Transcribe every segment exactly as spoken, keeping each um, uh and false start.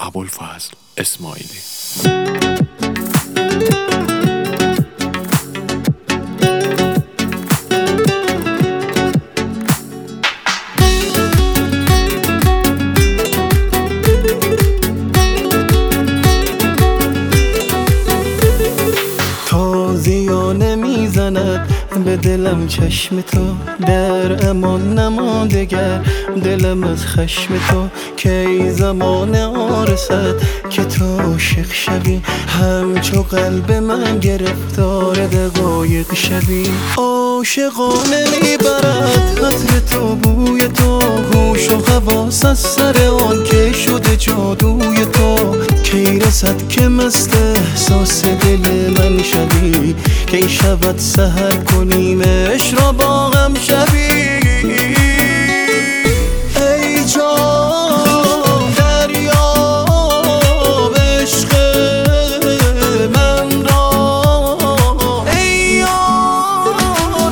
ابوالفضل اسماعیلی. تازیانه میزند به دلم چشم تو، در امان نماندگر دلم از خشم تو. کی زمان آرسد که تو عاشق شوی، همچو قلب من گرفتار دقایق شوی. عاشقانه میبرد عطر تو بوی تو، هوش و حواس از سر آن که شده جادوی تو. کی رسد که مست احساس دل من شوی، کی شود سحر کنیم عشق را با هم شوی. ای جان دریاب عشق من را، ای یار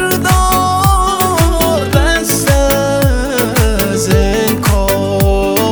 بردار دست از انکار.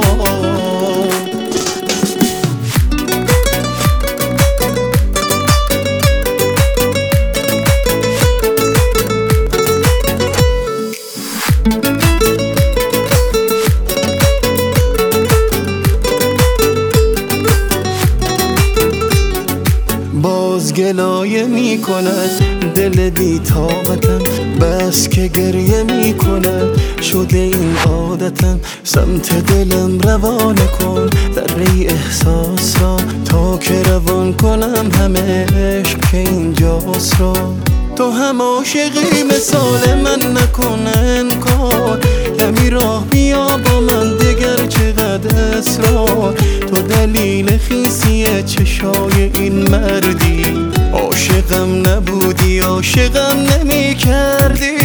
باز گلایه می کند دل بی طاقتم، بس که گریه می کند شده این عادتم. سمت دلم روانه کن دره احساس را، تا که روان کنم همه عشق که اینجاست را. تو هم عاشقی مثال من نکن انکار، کمی راه بیا با من دگر چقدر اصرار. تو دلیل خیسی چشای این مردی، عاشقم نبودی عاشقم نمی کردی.